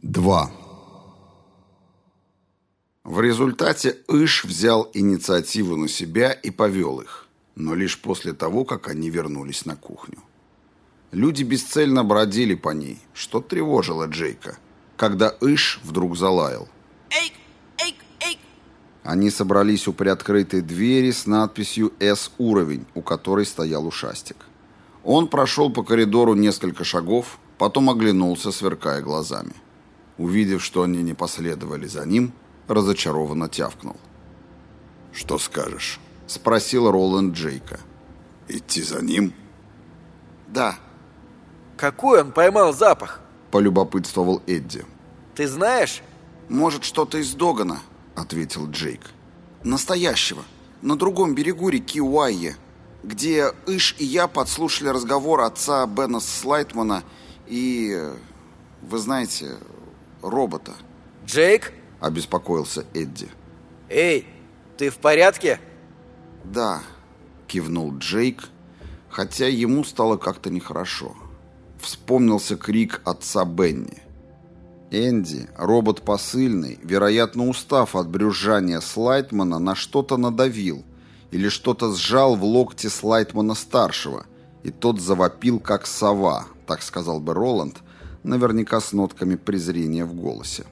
2. В результате Иш взял инициативу на себя и повел их, но лишь после того, как они вернулись на кухню. Люди бесцельно бродили по ней, что тревожило Джейка, когда Иш вдруг залаял. Эйк, эйк, эйк. Они собрались у приоткрытой двери с надписью «С-уровень», у которой стоял ушастик. Он прошел по коридору несколько шагов, потом оглянулся, сверкая глазами. Увидев, что они не последовали за ним, разочарованно тявкнул. «Что скажешь?» — спросил Роланд Джейка. «Идти за ним?» Да. Какой он поймал запах? — полюбопытствовал Эдди. Ты знаешь? «Может, что-то из Догана», — ответил Джейк. «Настоящего, на другом берегу реки Уайе, где Иш и я подслушали разговор отца Бена Слайтмана и, вы знаете, робота». Джейк? — обеспокоился Эдди. Эй, ты в порядке? «Да», — кивнул Джейк, хотя ему стало как-то нехорошо. Вспомнился крик отца Бенни. Энди, робот посыльный, вероятно, устав от брюзжания Слайтмана, на что-то надавил или что-то сжал в локте Слайтмана-старшего, и тот завопил, как сова, так сказал бы Роланд, наверняка с нотками презрения в голосе.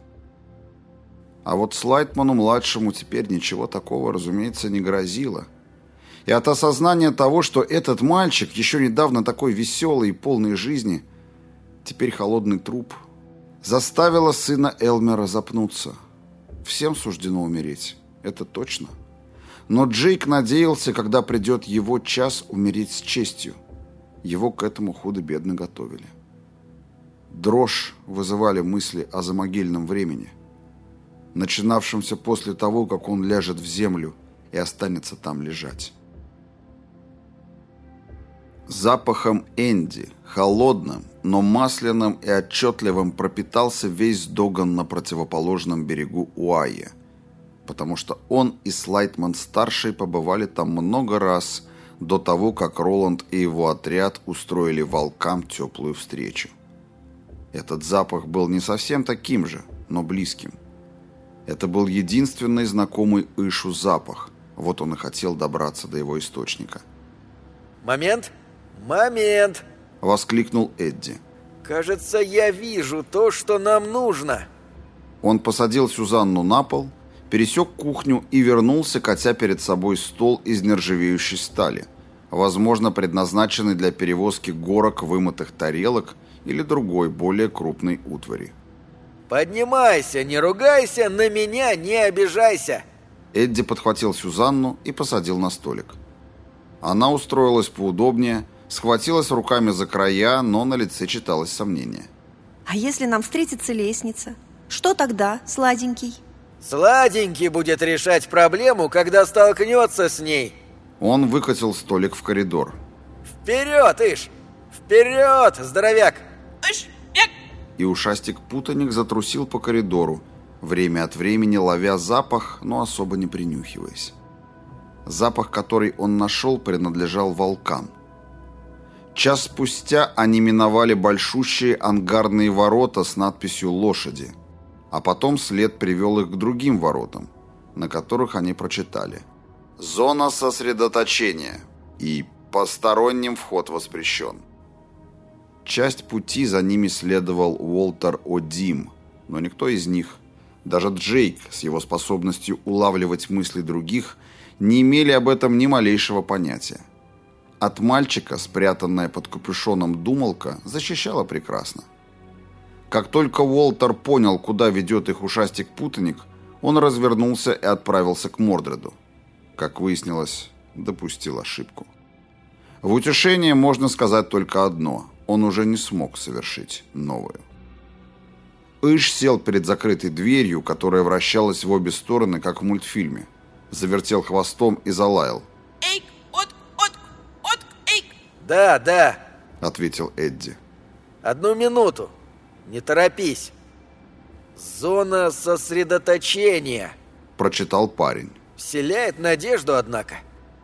А вот Слайтману-младшему теперь ничего такого, разумеется, не грозило. И от осознания того, что этот мальчик, еще недавно такой веселый и полный жизни, теперь холодный труп, заставило сына Элмера запнуться. Всем суждено умереть, это точно. Но Джейк надеялся, когда придет его час, умереть с честью. Его к этому худо-бедно готовили. Дрожь вызывали мысли о замогильном времени, начинавшемся после того, как он ляжет в землю и останется там лежать. Запахом Энди, холодным, но масляным и отчетливым, пропитался весь Доган на противоположном берегу Уайе, потому что он и Слайтман-старший побывали там много раз до того, как Роланд и его отряд устроили волкам теплую встречу. Этот запах был не совсем таким же, но близким. Это был единственный знакомый Ишу запах, вот он и хотел добраться до его источника. Момент! Момент! — воскликнул Эдди. Кажется, я вижу то, что нам нужно. Он посадил Сюзанну на пол, пересек кухню и вернулся, катя перед собой стол из нержавеющей стали, возможно, предназначенный для перевозки горок вымытых тарелок или другой, более крупной утвари. Поднимайся, не ругайся, на меня не обижайся. Эдди подхватил Сюзанну и посадил на столик. Она устроилась поудобнее, схватилась руками за края, но на лице читалось сомнение. А если нам встретится лестница? Что тогда, сладенький? Сладенький будет решать проблему, когда столкнется с ней. Он выкатил столик в коридор. Вперед, Иш! Вперед, здоровяк! Иш! И ушастик-путаник затрусил по коридору, время от времени ловя запах, но особо не принюхиваясь. Запах, который он нашел, принадлежал волкам. Час спустя они миновали большущие ангарные ворота с надписью «Лошади», а потом след привел их к другим воротам, на которых они прочитали «Зона сосредоточения» и «Посторонним вход воспрещен». Часть пути за ними следовал Уолтер О'Дим, но никто из них, даже Джейк с его способностью улавливать мысли других, не имели об этом ни малейшего понятия. От мальчика, спрятанная под капюшоном думалка, защищала прекрасно. Как только Уолтер понял, куда ведет их ушастик-путаник, он развернулся и отправился к Мордреду. Как выяснилось, допустил ошибку. В утешение можно сказать только одно – он уже не смог совершить новую. Иш сел перед закрытой дверью, которая вращалась в обе стороны, как в мультфильме, завертел хвостом и залаял. Эйк, эйк. Да, ответил Эдди. 1 минуту. Не торопись. Зона сосредоточения, прочитал парень. Вселяет надежду, однако.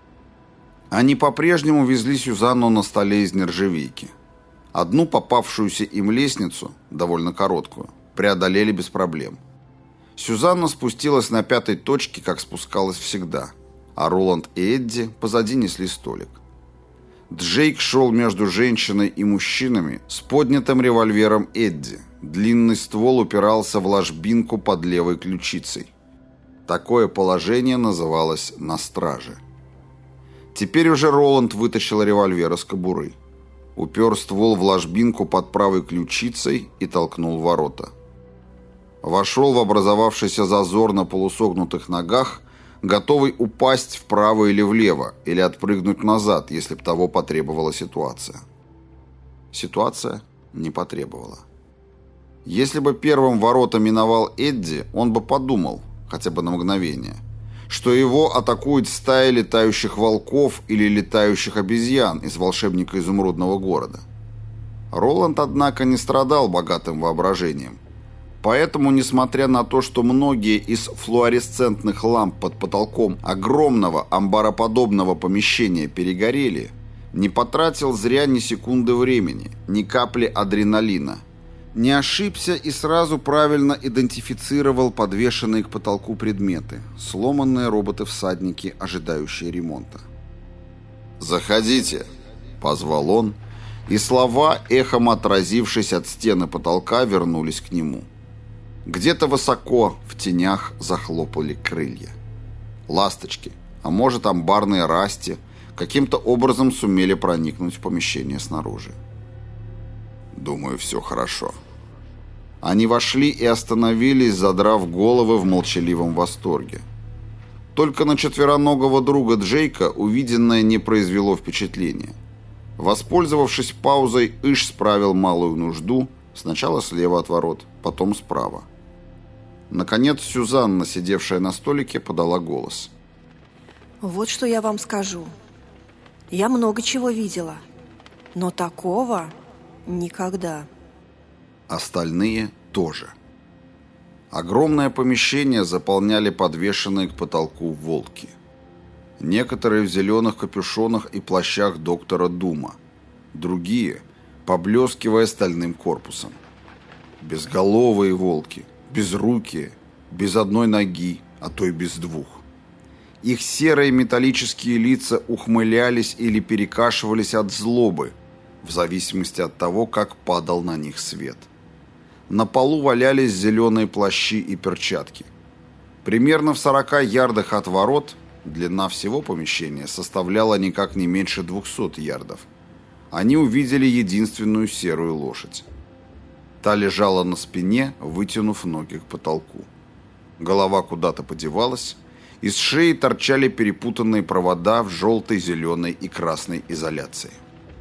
Они по-прежнему везли Сюзанну на столе из нержавейки. Одну попавшуюся им лестницу, довольно короткую, преодолели без проблем. Сюзанна спустилась на 5-й точке, как спускалась всегда, а Роланд и Эдди позади несли столик. Джейк шел между женщиной и мужчинами с поднятым револьвером Эдди. Длинный ствол упирался в ложбинку под левой ключицей. Такое положение называлось «на страже». Теперь уже Роланд вытащил револьвер из кобуры. Упер ствол в ложбинку под правой ключицей и толкнул ворота. Вошел в образовавшийся зазор на полусогнутых ногах, готовый упасть вправо или влево, или отпрыгнуть назад, если б того потребовала ситуация. Ситуация не потребовала. Если бы первым ворота миновал Эдди, он бы подумал, хотя бы на мгновение, что его атакует стая летающих волков или летающих обезьян из «Волшебника изумрудного города». Роланд, однако, не страдал богатым воображением. Поэтому, несмотря на то, что многие из флуоресцентных ламп под потолком огромного амбароподобного помещения перегорели, не потратил зря ни секунды времени, ни капли адреналина. Не ошибся и сразу правильно идентифицировал подвешенные к потолку предметы, сломанные роботы-всадники, ожидающие ремонта. «Заходите!» – позвал он, и слова, эхом отразившись от стены потолка, вернулись к нему. Где-то высоко, в тенях, захлопали крылья. Ласточки, а может амбарные расти, каким-то образом сумели проникнуть в помещение снаружи. «Думаю, все хорошо». Они вошли и остановились, задрав головы в молчаливом восторге. Только на четвероногого друга Джейка увиденное не произвело впечатления. Воспользовавшись паузой, Иш справил малую нужду, сначала слева от ворот, потом справа. Наконец Сюзанна, сидевшая на столике, подала голос. Вот что я вам скажу. Я много чего видела, но такого никогда. Остальные тоже. Огромное помещение заполняли подвешенные к потолку волки. Некоторые в зеленых капюшонах и плащах доктора Дума. Другие, поблескивая стальным корпусом. Безголовые волки, безрукие, без одной ноги, а то и без двух. Их серые металлические лица ухмылялись или перекашивались от злобы, в зависимости от того, как падал на них свет. На полу валялись зеленые плащи и перчатки. Примерно в 40 ярдах от ворот длина всего помещения составляла никак не меньше 200 ярдов. Они увидели единственную серую лошадь. Та лежала на спине, вытянув ноги к потолку. Голова куда-то подевалась, из шеи торчали перепутанные провода в желтой, зеленой и красной изоляции.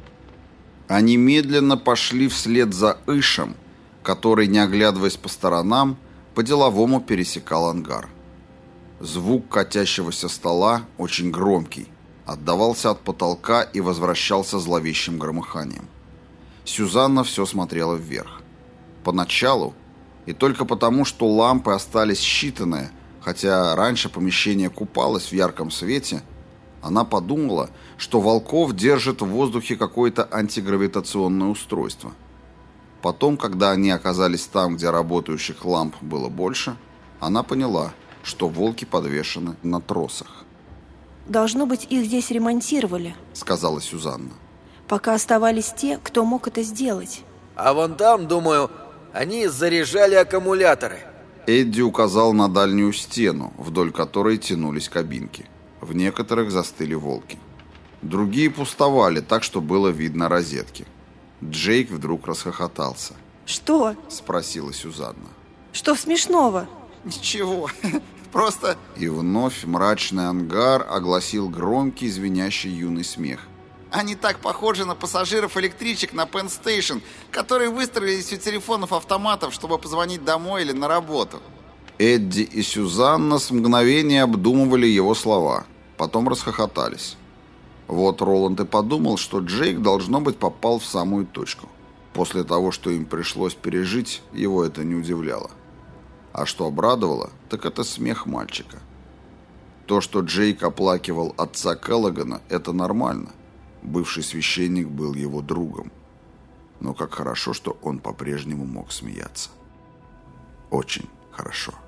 Они медленно пошли вслед за Ишем, который, не оглядываясь по сторонам, по-деловому пересекал ангар. Звук катящегося стола, очень громкий, отдавался от потолка и возвращался зловещим громыханием. Сюзанна все смотрела вверх. Поначалу, и только потому, что лампы остались считанные, хотя раньше помещение купалось в ярком свете, она подумала, что волков держит в воздухе какое-то антигравитационное устройство. Потом, когда они оказались там, где работающих ламп было больше, она поняла, что волки подвешены на тросах. Должно быть, их здесь ремонтировали, сказала Сюзанна. Пока оставались те, кто мог это сделать. А вон там, думаю, они заряжали аккумуляторы. Эдди указал на дальнюю стену, вдоль которой тянулись кабинки. В некоторых застыли волки. Другие пустовали, так что было видно розетки. Джейк вдруг расхохотался. «Что?» – спросила Сюзанна. «Что смешного?» «Ничего, просто...» И вновь мрачный ангар огласил громкий, звенящий юный смех. Они так похожи на пассажиров электричек на Penn Station, которые выстроились у телефонов-автоматов, чтобы позвонить домой или на работу. Эдди и Сюзанна с мгновения обдумывали его слова, потом расхохотались. Вот Роланд и подумал, что Джейк, должно быть, попал в самую точку. После того, что им пришлось пережить, его это не удивляло. А что обрадовало, так это смех мальчика. То, что Джейк оплакивал отца Келлогана, это нормально. Бывший священник был его другом. Но как хорошо, что он по-прежнему мог смеяться. очень хорошо.